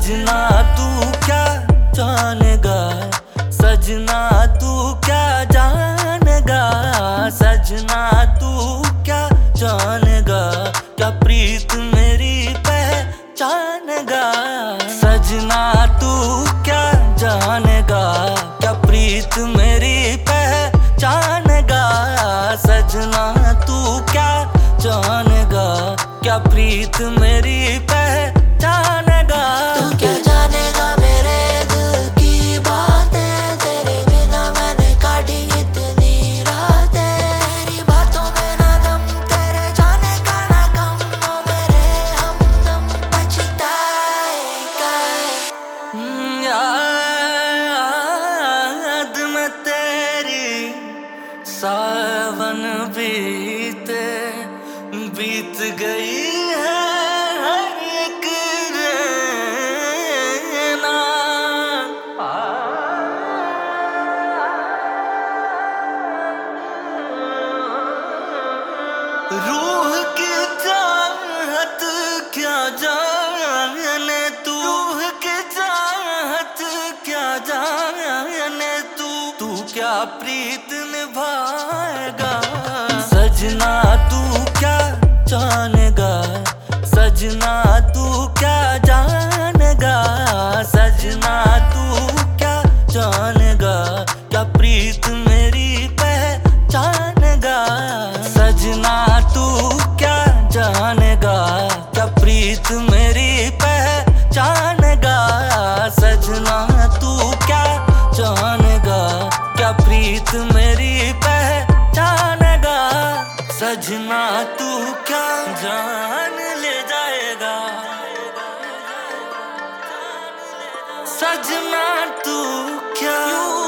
सजना तू क्या जानेगा, सजना तू क्या जानेगा, सजना तू क्या जानेगा, क्या प्रीत मेरी पहचानेगा। सजना तू क्या जानेगा, क्या प्रीत मेरी पहचानेगा। सजना तू क्या जानेगा, क्या प्रीत मेरी पहचानेगा। तू क्या जानेगा मेरे दिल की बातें, तेरे बिना मैंने काटी इतनी रातें। तेरी बातों में ना दम, तेरे जाने का ना गम, ओ मेरे हमदम पछताएगा। याद में तेरी सावन बीते, बीत गई है हर एक रैना। रूह की चाहत क्या जाने तू, रूह की चाहत क्या जाने तू, तू क्या प्रीत निभाएगा। सजना तू क्या जानेगा, सजना तू क्या जानेगा, सजना तू क्या जानेगा, क्या प्रीत मेरी पहचानेगा। सजना तू क्या जानेगा, क्या प्रीत मेरी पहचानेगा। सजना तू क्या जानेगा, क्या प्रीत मेरी पहचानेगा। सजना तू क्या जान ले जाएगा, सजना तू क्या